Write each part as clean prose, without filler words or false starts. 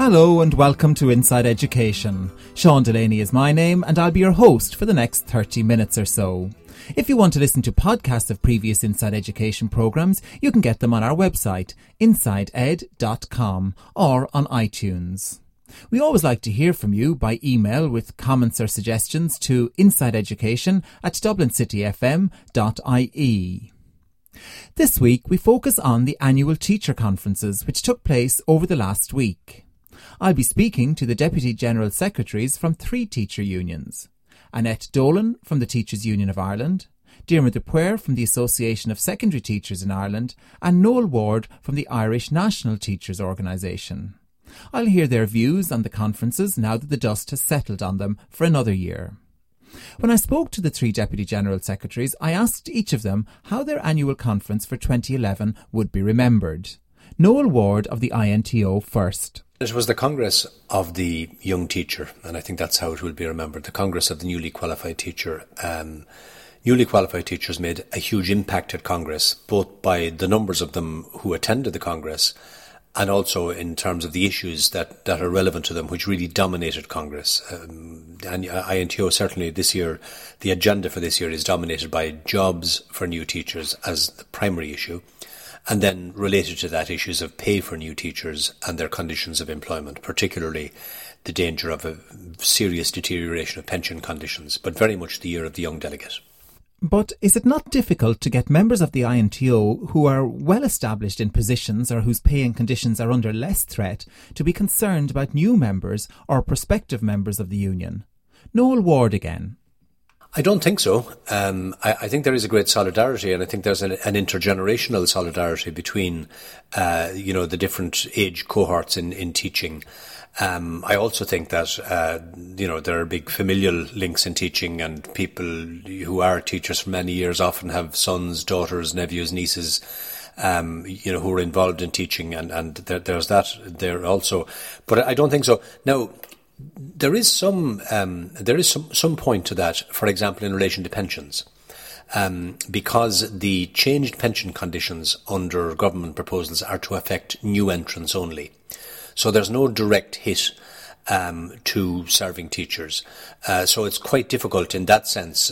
Hello and welcome to Inside Education. Sean Delaney is my name and I'll be your host for the next 30 minutes or so. If you want to listen to podcasts of previous Inside Education programmes, you can get them on our website, insideed.com, or on iTunes. We always like to hear from you by email with comments or suggestions to insideeducation@dublincityfm.ie. This week we focus on the annual teacher conferences which took place over the last week. I'll be speaking to the Deputy General Secretaries from 3 teacher unions. Annette Dolan from the Teachers Union of Ireland, Diarmuid Dupuer from the Association of Secondary Teachers in Ireland, and Noel Ward from the Irish National Teachers Organisation. I'll hear their views on the conferences now that the dust has settled on them for another year. When I spoke to the 3 Deputy General Secretaries, I asked each of them how their annual conference for 2011 would be remembered. Noel Ward of the INTO first. It was the Congress of the Young Teacher, and I think that's how it will be remembered, the Congress of the Newly Qualified Teacher. Newly qualified teachers made a huge impact at Congress, both by the numbers of them who attended the Congress and also in terms of the issues that are relevant to them, which really dominated Congress. And INTO certainly this year, the agenda for this year is dominated by jobs for new teachers as the primary issue, and then related to that issues of pay for new teachers and their conditions of employment, particularly the danger of a serious deterioration of pension conditions, but very much the year of the young delegate. But is it not difficult to get members of the INTO who are well established in positions or whose pay and conditions are under less threat to be concerned about new members or prospective members of the union? Noel Ward again. I don't think so. I think there is a great solidarity, and I think there's an intergenerational solidarity between, the different age cohorts in teaching. I also think that, there are big familial links in teaching, and people who are teachers for many years often have sons, daughters, nephews, nieces, who are involved in teaching, and there's that there also. But I don't think so. Now, there is some point to that, for example, in relation to pensions. Because the changed pension conditions under government proposals are to affect new entrants only. So there's no direct hit to serving teachers. So it's quite difficult in that sense,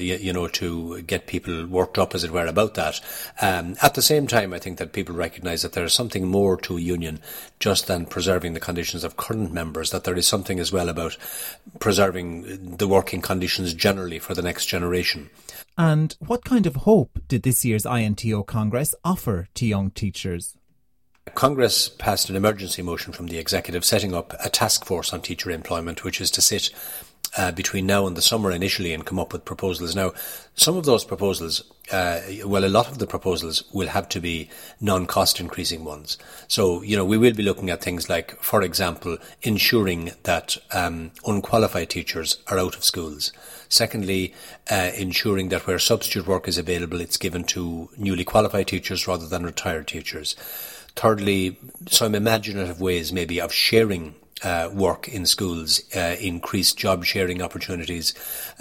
to get people worked up, as it were, about that. At the same time, I think that people recognise that there is something more to a union just than preserving the conditions of current members, that there is something as well about preserving the working conditions generally for the next generation. And what kind of hope did this year's INTO Congress offer to young teachers? Congress passed an emergency motion from the executive setting up a task force on teacher employment, which is to sit between now and the summer initially and come up with proposals. Now, some of those proposals, a lot of the proposals will have to be non-cost increasing ones. So, we will be looking at things like, for example, ensuring that unqualified teachers are out of schools. Secondly, ensuring that where substitute work is available, it's given to newly qualified teachers rather than retired teachers. Thirdly, some imaginative ways maybe of sharing work in schools, increased job sharing opportunities,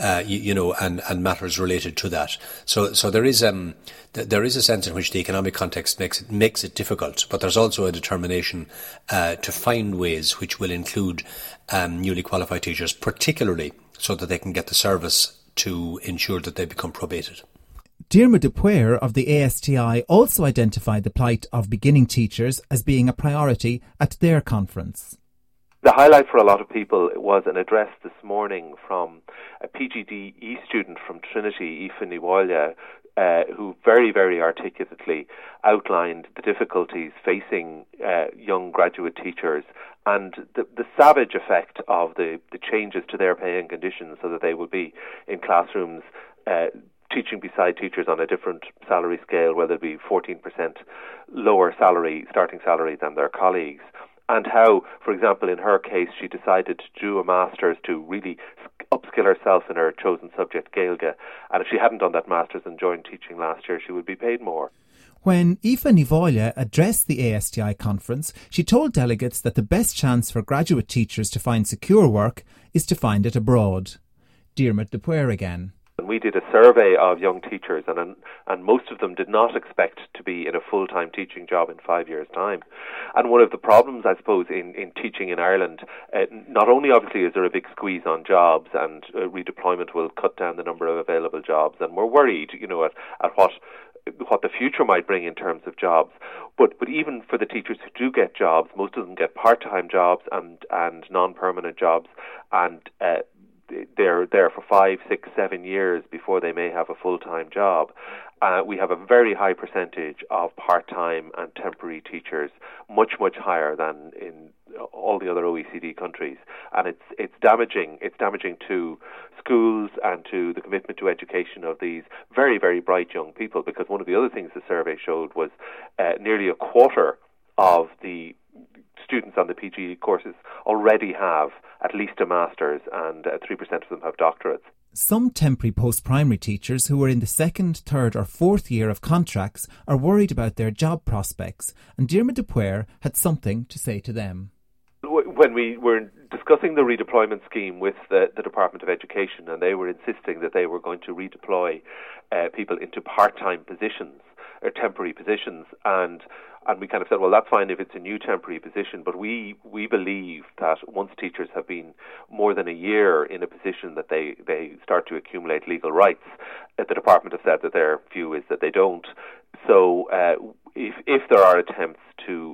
and matters related to that. So there is a sense in which the economic context makes it difficult, but there's also a determination to find ways which will include newly qualified teachers, particularly so that they can get the service to ensure that they become probated. Diarmuid Dupuer of the ASTI also identified the plight of beginning teachers as being a priority at their conference. The highlight for a lot of people was an address this morning from a PGDE student from Trinity, Aoife Ní Mhaile, who very, very articulately outlined the difficulties facing young graduate teachers and the savage effect of the changes to their pay and conditions, so that they will be in classrooms teaching beside teachers on a different salary scale, whether it be 14% lower starting salary than their colleagues. And how, for example, in her case, she decided to do a master's to really upskill herself in her chosen subject, Gaeilge. And if she hadn't done that master's and joined teaching last year, she would be paid more. When Aoife Ní Mhaile addressed the ASTI conference, she told delegates that the best chance for graduate teachers to find secure work is to find it abroad. Diarmuid Dupuer again. And we did a survey of young teachers, and most of them did not expect to be in a full-time teaching job in 5 years' time. And one of the problems, I suppose, in teaching in Ireland, not only obviously is there a big squeeze on jobs, and redeployment will cut down the number of available jobs, and we're worried, at what the future might bring in terms of jobs. But even for the teachers who do get jobs, most of them get part-time jobs and non-permanent jobs, and they're there for 5, 6, 7 years before they may have a full-time job. We have a very high percentage of part-time and temporary teachers, much, much higher than in all the other OECD countries. And it's damaging. It's damaging to schools and to the commitment to education of these very, very bright young people, because one of the other things the survey showed was nearly a quarter of the students on the PGE courses already have at least a master's, and 3% of them have doctorates. Some temporary post-primary teachers who are in the 2nd, 3rd or 4th year of contracts are worried about their job prospects, and Diarmuid de Puer had something to say to them. When we were discussing the redeployment scheme with the Department of Education, and they were insisting that they were going to redeploy people into part-time positions or temporary positions, and we kind of said, well, that's fine if it's a new temporary position, but we believe that once teachers have been more than a year in a position that they start to accumulate legal rights. The department have said that their view is that they don't. So if there are attempts to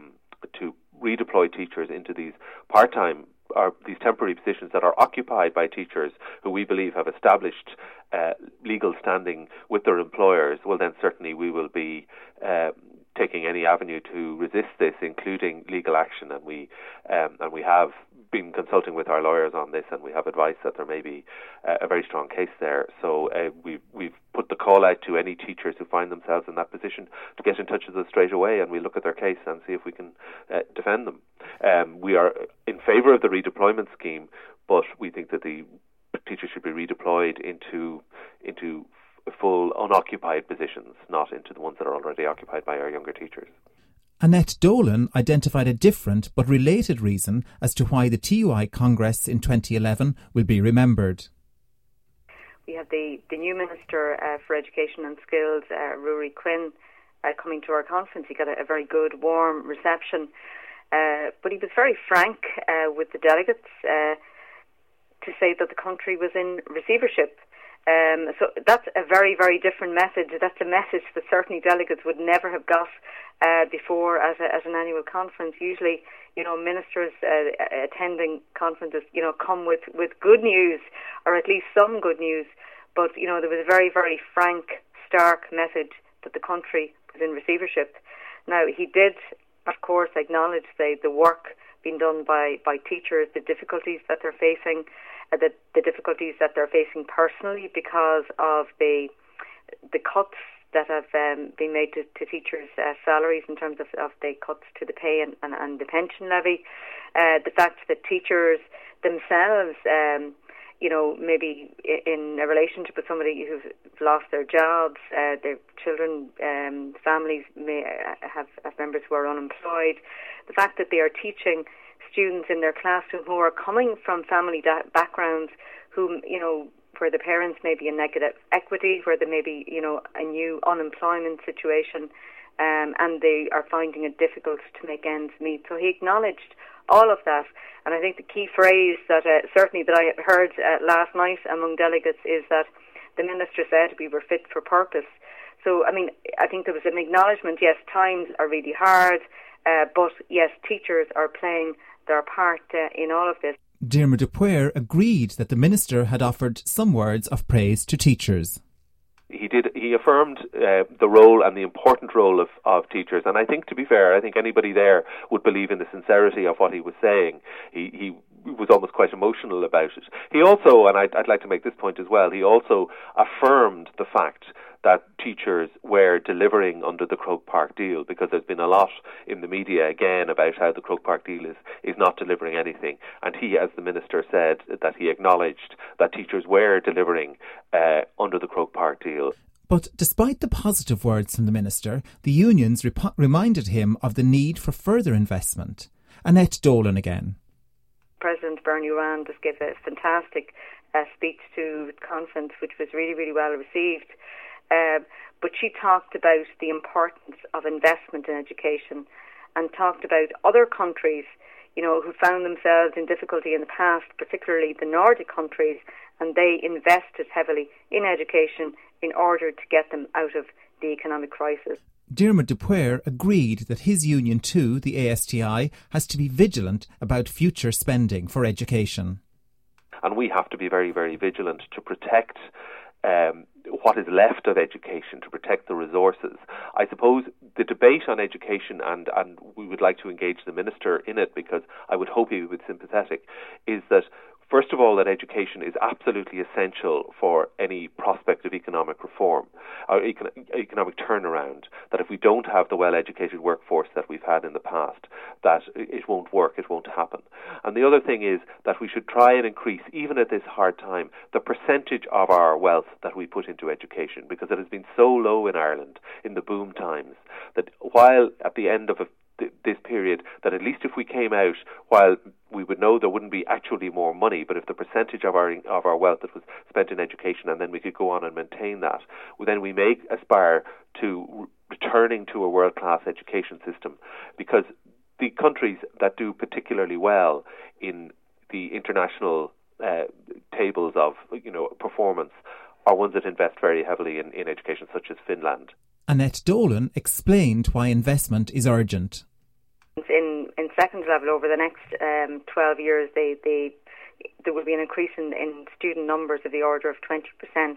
redeploy teachers into these part-time or these temporary positions that are occupied by teachers who we believe have established legal standing with their employers, well, then certainly we will be taking any avenue to resist this, including legal action. And we have been consulting with our lawyers on this, and we have advice that there may be a very strong case there. So we've put the call out to any teachers who find themselves in that position to get in touch with us straight away, and we'll look at their case and see if we can defend them. We are in favour of the redeployment scheme, but we think that the teachers should be redeployed into full unoccupied positions, not into the ones that are already occupied by our younger teachers. Annette Dolan identified a different but related reason as to why the TUI Congress in 2011 will be remembered. We have the new Minister for Education and Skills, Ruairí Quinn, coming to our conference. He got a very good, warm reception, but he was very frank with the delegates to say that the country was in receivership. So that's a very, very different message. That's a message that certainly delegates would never have got before as an annual conference. Usually, ministers attending conferences, come with good news, or at least some good news. But, there was a very, very frank, stark message that the country was in receivership. Now, he did, of course, acknowledge the work being done by teachers, the difficulties that they're facing, the difficulties that they're facing personally because of the cuts that have been made to teachers' salaries in terms of the cuts to the pay and the pension levy. The fact that teachers themselves, maybe in a relationship with somebody who's lost their jobs, their children, families may have members who are unemployed. The fact that they are teaching students in their classroom who are coming from family backgrounds who, where the parents may be in negative equity, where there may be, a new unemployment situation, and they are finding it difficult to make ends meet. So he acknowledged all of that. And I think the key phrase that certainly that I heard last night among delegates is that the minister said we were fit for purpose. So, I think there was an acknowledgement, yes, times are really hard, but yes, teachers are playing their part in all of this. Diarmuid de Puer agreed that the minister had offered some words of praise to teachers. He did. He affirmed the role and the important role of teachers. And I think, to be fair, I think anybody there would believe in the sincerity of what he was saying. He was almost quite emotional about it. He also, and I'd like to make this point as well, he also affirmed the fact that teachers were delivering under the Croke Park deal, because there's been a lot in the media again about how the Croke Park deal is not delivering anything. And he, as the minister, said that he acknowledged that teachers were delivering under the Croke Park deal. But despite the positive words from the minister, the unions reminded him of the need for further investment. Annette Dolan again. President Bernie Rand just gave a fantastic speech to the conference, which was really, really well received. But she talked about the importance of investment in education and talked about other countries, who found themselves in difficulty in the past, particularly the Nordic countries, and they invested heavily in education in order to get them out of the economic crisis. Diarmuid de Puer agreed that his union too, the ASTI, has to be vigilant about future spending for education. And we have to be very, very vigilant to protect what is left of education, to protect the resources. I suppose the debate on education, and we would like to engage the Minister in it because I would hope he would be sympathetic, is that first of all, that education is absolutely essential for any prospect of economic reform or economic turnaround, that if we don't have the well-educated workforce that we've had in the past, that it won't work, it won't happen. And the other thing is that we should try and increase, even at this hard time, the percentage of our wealth that we put into education, because it has been so low in Ireland in the boom times that while at the end of this period, that at least if we came out, while we would know there wouldn't be actually more money, but if the percentage of our wealth that was spent in education, and then we could go on and maintain that, then we may aspire to returning to a world-class education system, because the countries that do particularly well in the international tables of performance are ones that invest very heavily in education, such as Finland. Annette Dolan explained why investment is urgent. In second level, over the next 12 years, there will be an increase in student numbers of the order of 20%.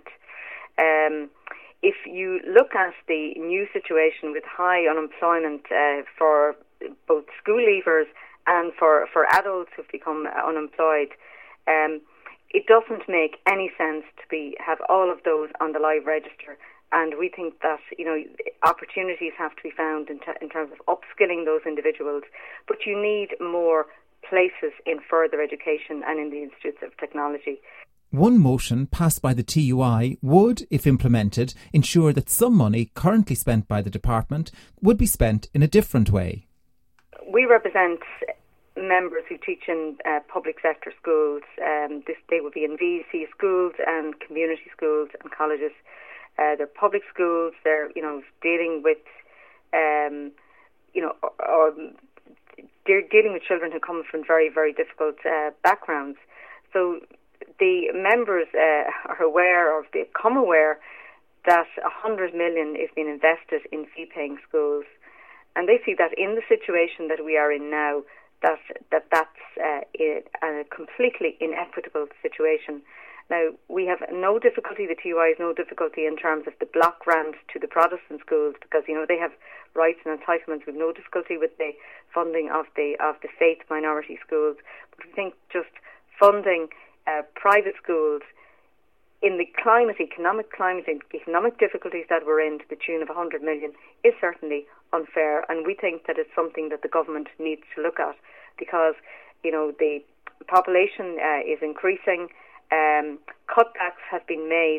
If you look at the new situation with high unemployment for both school leavers and for adults who've become unemployed, it doesn't make any sense to have all of those on the live register. And we think that, opportunities have to be found in terms of upskilling those individuals. But you need more places in further education and in the Institutes of Technology. One motion passed by the TUI would, if implemented, ensure that some money currently spent by the department would be spent in a different way. We represent members who teach in public sector schools. They will be in VC schools and community schools and colleges. They're public schools. They're dealing with they're dealing with children who come from very, very difficult backgrounds. So the members are aware, or become aware, that 100 million is being invested in fee-paying schools, and they see that in the situation that we are in now, that's a completely inequitable situation. Now, we have no difficulty, the TUI has no difficulty in terms of the block grant to the Protestant schools, because, they have rights and entitlements. We have no difficulty with the funding of the faith minority schools. But we think just funding private schools in the economic difficulties that we're in, to the tune of 100 million, is certainly unfair. And we think that it's something that the government needs to look at, because, the population is increasing. Cutbacks have been made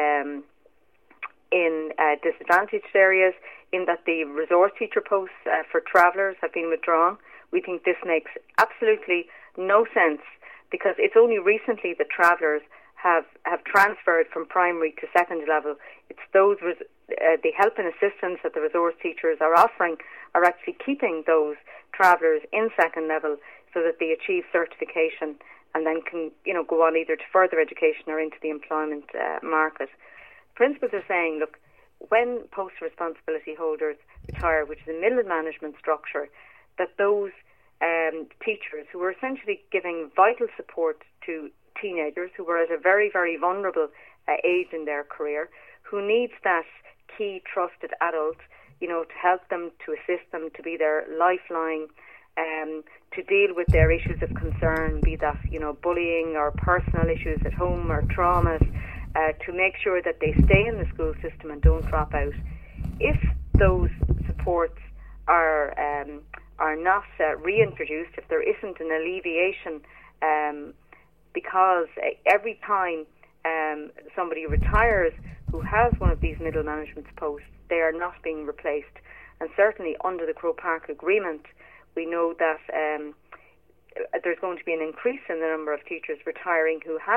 in disadvantaged areas, in that the resource teacher posts for travellers have been withdrawn. We think this makes absolutely no sense, because it's only recently that travellers have transferred from primary to second level. It's those the help and assistance that the resource teachers are offering are actually keeping those travellers in second level, so that they achieve certification and then can go on either to further education or into the employment market. Principals are saying, look, when post responsibility holders retire, which is a middle management structure, that those teachers who were essentially giving vital support to teenagers who were at a very, very vulnerable age in their career, who needs that key trusted adult, to help them, to assist them, to be their lifeline, to deal with their issues of concern, be that, bullying or personal issues at home or traumas, to make sure that they stay in the school system and don't drop out. If those supports are not reintroduced, if there isn't an alleviation, because every time somebody retires who has one of these middle management posts, they are not being replaced. And certainly under the Croke Park Agreement, we know that there's going to be an increase in the number of teachers retiring who have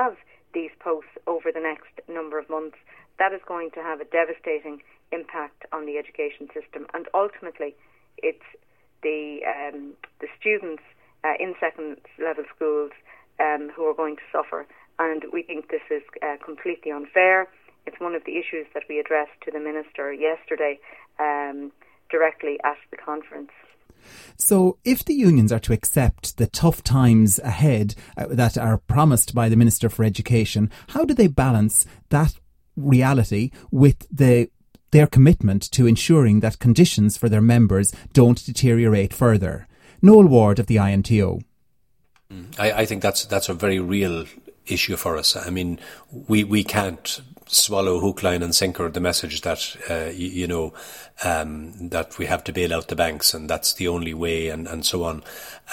these posts over the next number of months, that is going to have a devastating impact on the education system, and ultimately it's the students in second level schools who are going to suffer, and we think this is completely unfair. It's one of the issues that we addressed to the Minister yesterday directly at the conference. So if the unions are to accept the tough times ahead that are promised by the Minister for Education, how do they balance that reality with their commitment to ensuring that conditions for their members don't deteriorate further? Noel Ward of the INTO. I think that's a very real issue for us. I mean, we can't swallow hook, line and sinker the message that, that we have to bail out the banks and that's the only way and so on.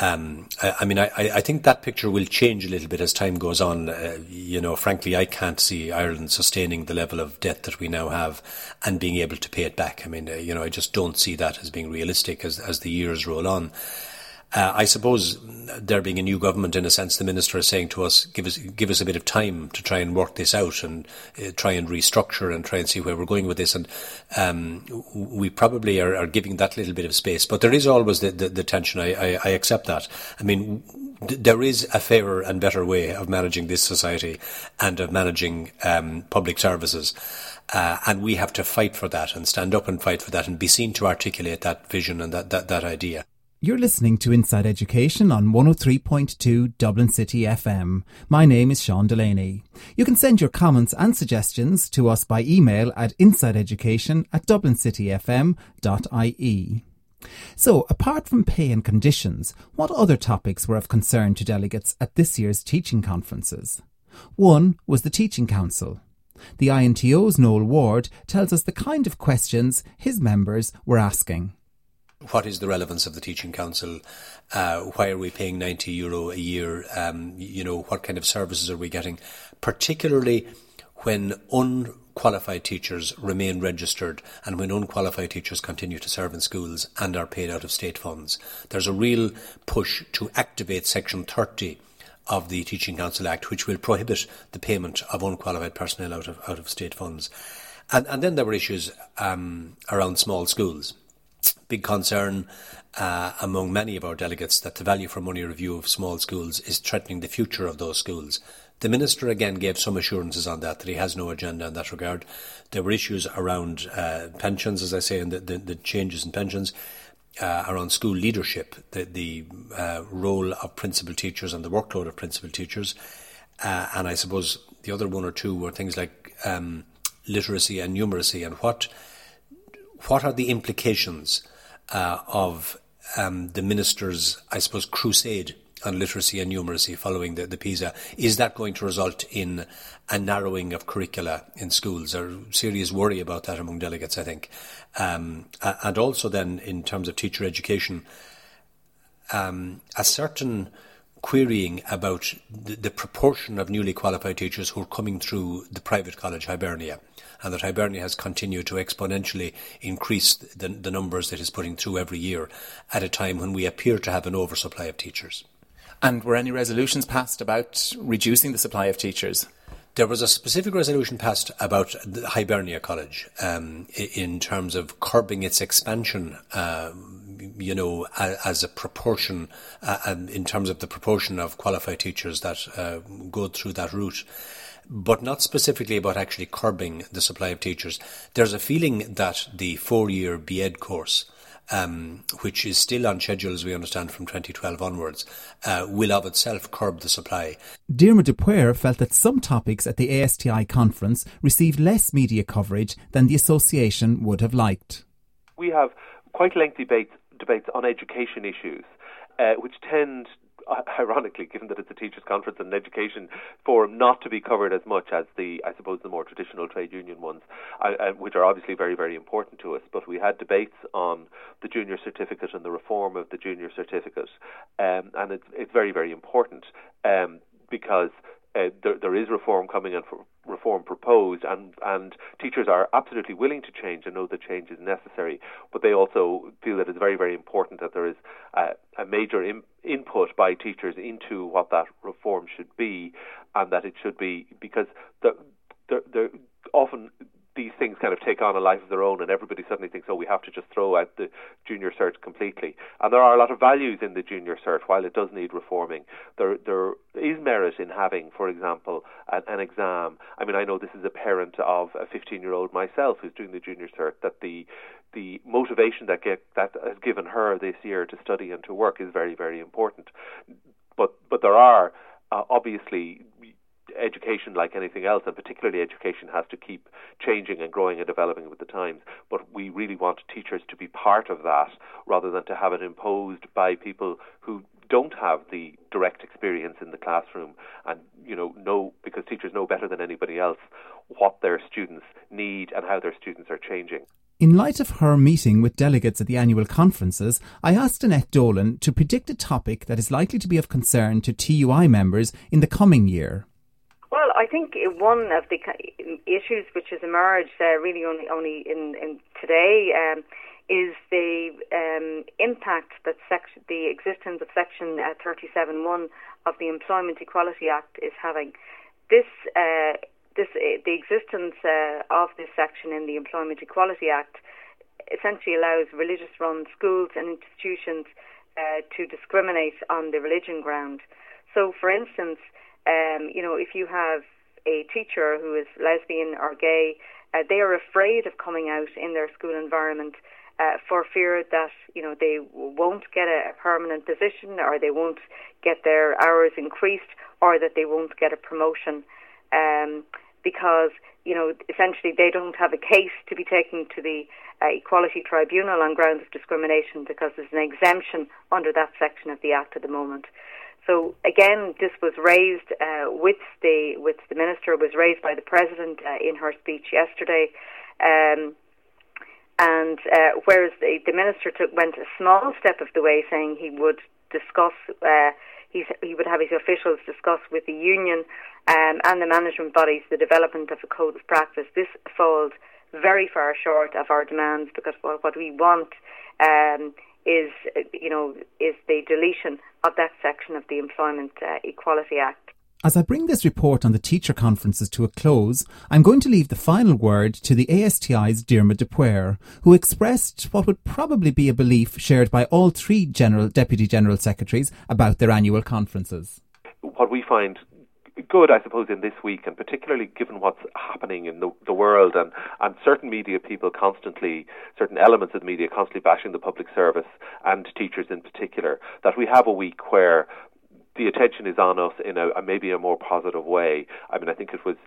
I think that picture will change a little bit as time goes on. Frankly, I can't see Ireland sustaining the level of debt that we now have and being able to pay it back. I just don't see that as being realistic as the years roll on. I suppose there being a new government, in a sense, the Minister is saying to us, give us a bit of time to try and work this out and try and restructure and try and see where we're going with this. And we probably are giving that little bit of space. But there is always the tension. I accept that. There is a fairer and better way of managing this society and of managing public services. And we have to fight for that and stand up and fight for that and be seen to articulate that vision and that idea. You're listening to Inside Education on 103.2 Dublin City FM. My name is Sean Delaney. You can send your comments and suggestions to us by email at insideeducation@dublincityfm.ie. So, apart from pay and conditions, what other topics were of concern to delegates at this year's teaching conferences? One was the Teaching Council. The INTO's Noel Ward tells us the kind of questions his members were asking. What is the relevance of the Teaching Council? Why are we paying €90 a year? What kind of services are we getting? Particularly when unqualified teachers remain registered and when unqualified teachers continue to serve in schools and are paid out of state funds. There's a real push to activate Section 30 of the Teaching Council Act, which will prohibit the payment of unqualified personnel out of state funds. And then there were issues around small schools. Big concern among many of our delegates that the value for money review of small schools is threatening the future of those schools. The Minister again gave some assurances on that he has no agenda in that regard. There were issues around pensions, as I say, and the changes in pensions, around school leadership, the role of principal teachers and the workload of principal teachers. And I suppose the other one or two were things like literacy and numeracy and what are the implications of the Minister's, I suppose, crusade on literacy and numeracy following the PISA? Is that going to result in a narrowing of curricula in schools? There's serious worry about that among delegates, I think. And also then, in terms of teacher education, a certain querying about the proportion of newly qualified teachers who are coming through the private college Hibernia, and that Hibernia has continued to exponentially increase the numbers that it's putting through every year at a time when we appear to have an oversupply of teachers. And were any resolutions passed about reducing the supply of teachers? There was a specific resolution passed about the Hibernia College in terms of curbing its expansion, as a proportion, in terms of the proportion of qualified teachers that go through that route, but not specifically about actually curbing the supply of teachers. There's a feeling that the 4-year BEd course, which is still on schedule, as we understand, from 2012 onwards, will of itself curb the supply. Diarmuid Dupuer felt that some topics at the ASTI conference received less media coverage than the association would have liked. We have quite lengthy debates on education issues, which tend, ironically, given that it's a teachers' conference and an education forum, not to be covered as much as the more traditional trade union ones, which are obviously very, very important to us. But we had debates on the junior certificate and the reform of the junior certificate, and it's very, very important because there is reform coming, and reform proposed, and teachers are absolutely willing to change and know that change is necessary, but they also feel that it's very, very important that there is a major input by teachers into what that reform should be, and that it should be, because they're often these things kind of take on a life of their own, and everybody suddenly thinks, oh, we have to just throw out the junior cert completely. And there are a lot of values in the junior cert. While it does need reforming, there is merit in having, for example, an exam. I mean, I know this is a parent of a 15-year-old myself who's doing the junior cert, that the motivation that has given her this year to study and to work is very, very important. But there are obviously, education, like anything else, and particularly education, has to keep changing and growing and developing with the times. But we really want teachers to be part of that, rather than to have it imposed by people who don't have the direct experience in the classroom, and know, because teachers know better than anybody else what their students need and how their students are changing. In light of her meeting with delegates at the annual conferences, I asked Annette Dolan to predict a topic that is likely to be of concern to TUI members in the coming year. Well, I think one of the issues which has emerged really only in today is the impact that the existence of Section 37(1) of the Employment Equality Act is having. The existence of this section in the Employment Equality Act essentially allows religious-run schools and institutions to discriminate on the religion ground. So, for instance, if you have a teacher who is lesbian or gay, they are afraid of coming out in their school environment for fear that they won't get a permanent position, or they won't get their hours increased, or that they won't get a promotion, because essentially they don't have a case to be taken to the Equality Tribunal on grounds of discrimination, because there's an exemption under that section of the Act at the moment. So again, this was raised with the Minister, was raised by the President in her speech yesterday, and whereas the Minister went a small step of the way, saying he would discuss, he would have his officials discuss with the union and the management bodies the development of a code of practice. This falls very far short of our demands, because what we want is the deletion of that section of the Employment Equality Act. As I bring this report on the teacher conferences to a close, I'm going to leave the final word to the ASTI's Diarmuid Dupuer, who expressed what would probably be a belief shared by all three Deputy General Secretaries about their annual conferences. What we find good, I suppose, in this week, and particularly given what's happening in the world, and certain media people certain elements of the media constantly bashing the public service and teachers in particular, that we have a week where the attention is on us in maybe a more positive way. I mean, I think this was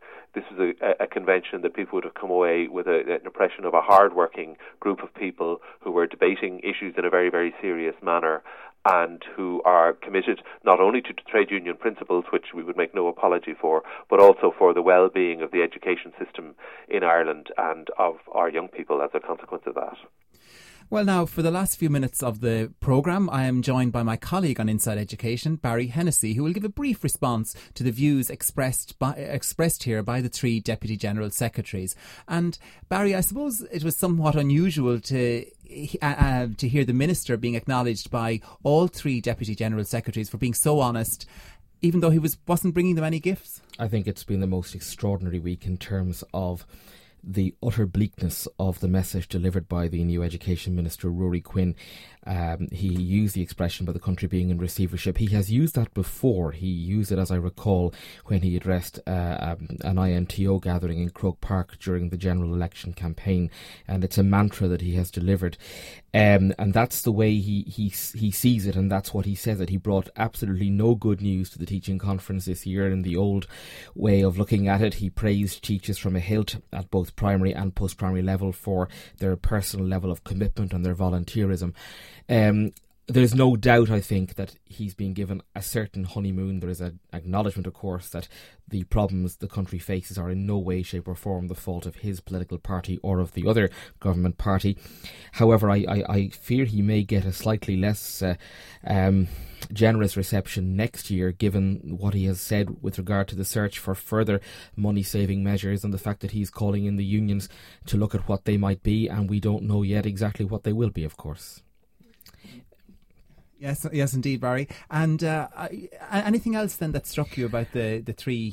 a convention that people would have come away with an impression of a hard-working group of people who were debating issues in a very, very serious manner, and who are committed not only to trade union principles, which we would make no apology for, but also for the well-being of the education system in Ireland and of our young people as a consequence of that. Well, now, for the last few minutes of the programme, I am joined by my colleague on Inside Education, Barry Hennessy, who will give a brief response to the views expressed here by the three Deputy General Secretaries. And Barry, I suppose it was somewhat unusual to hear the Minister being acknowledged by all three Deputy General Secretaries for being so honest, even though he wasn't bringing them any gifts. I think it's been the most extraordinary week in terms of the utter bleakness of the message delivered by the new Education Minister, Ruairi Quinn. He used the expression about the country being in receivership. He has used that before. He used it, as I recall, when he addressed an INTO gathering in Croke Park during the general election campaign, and it's a mantra that he has delivered. And that's the way he sees it, and that's what he says, that he brought absolutely no good news to the teaching conference this year. In the old way of looking at it, he praised teachers from a hilt at both primary and post-primary level for their personal level of commitment and their volunteerism. there's no doubt, I think, that he's been given a certain honeymoon. There is an acknowledgement, of course, that the problems the country faces are in no way, shape or form the fault of his political party or of the other government party. However, I fear he may get a slightly less generous reception next year, given what he has said with regard to the search for further money-saving measures and the fact that he's calling in the unions to look at what they might be, and we don't know yet exactly what they will be, of course. Yes, indeed, Barry. And anything else then that struck you about the three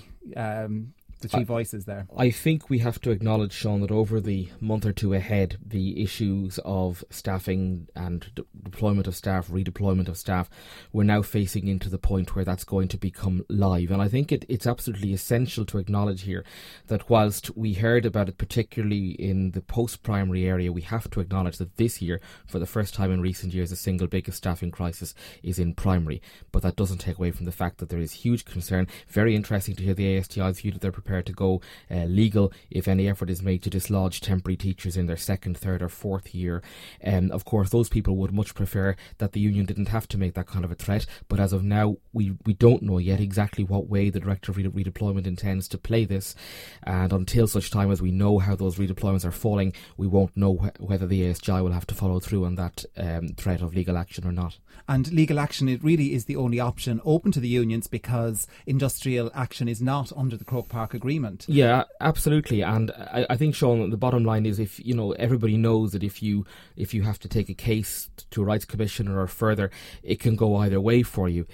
voices there? I think we have to acknowledge, Sean, that over the month or two ahead, the issues of staffing and deployment of staff, redeployment of staff, we're now facing into the point where that's going to become live. And I think it's absolutely essential to acknowledge here that whilst we heard about it particularly in the post-primary area, we have to acknowledge that this year, for the first time in recent years, the single biggest staffing crisis is in primary. But that doesn't take away from the fact that there is huge concern. Very interesting to hear the ASTI's view that they're prepared to go legal if any effort is made to dislodge temporary teachers in their second, third or fourth year. Of course, those people would much prefer that the union didn't have to make that kind of a threat, but as of now, we don't know yet exactly what way the Director of Redeployment intends to play this, and until such time as we know how those redeployments are falling, we won't know whether the ASTI will have to follow through on that threat of legal action or not. And legal action, it really is the only option open to the unions because industrial action is not under the Croke Park Agreement. Yeah, absolutely. And I think, Sean, the bottom line is everybody knows that if you have to take a case to a rights commissioner or further, it can go either way for you.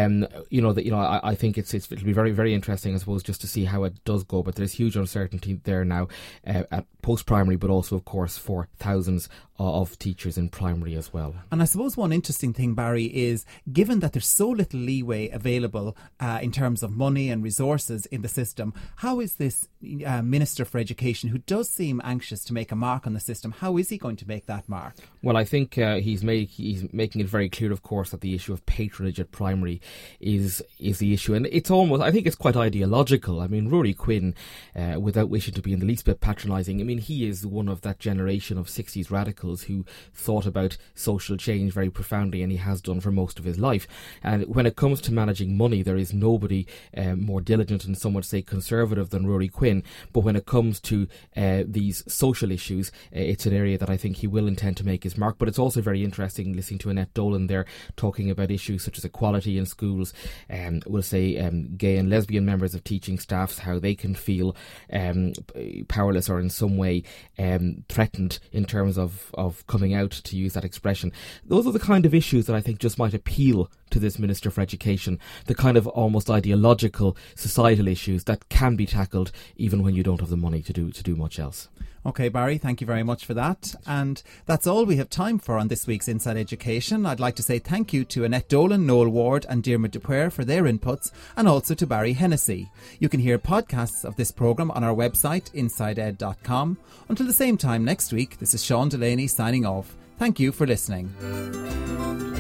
I think it'll be very, very interesting, I suppose, just to see how it does go. But there's huge uncertainty there now at post-primary, but also, of course, for thousands of teachers in primary as well. And I suppose one interesting thing, Barry, is given that there's so little leeway available in terms of money and resources in the system, how is this Minister for Education, who does seem anxious to make a mark on the system, how is he going to make that mark? Well, I think he's making it very clear, of course, that the issue of patronage at primary is the issue. And it's almost, I think it's quite ideological. I mean, Ruairi Quinn, without wishing to be in the least bit patronising, I mean, he is one of that generation of 60s radicals who thought about social change very profoundly, and he has done for most of his life. And when it comes to managing money, there is nobody more diligent and some would say conservative than Ruairi Quinn. But when it comes to these social issues, it's an area that I think he will intend to make his mark. But it's also very interesting listening to Annette Dolan there talking about issues such as equality in schools, we'll say gay and lesbian members of teaching staffs, how they can feel powerless or in some way threatened in terms of coming out, to use that expression. Those are the kind of issues that I think just might appeal to this Minister for Education, the kind of almost ideological societal issues that can be tackled even when you don't have the money to do much else. OK, Barry, thank you very much for that. And that's all we have time for on this week's Inside Education. I'd like to say thank you to Annette Dolan, Noel Ward and Diarmuid Dupuer for their inputs, and also to Barry Hennessy. You can hear podcasts of this programme on our website, insideed.com. Until the same time next week, this is Sean Delaney signing off. Thank you for listening.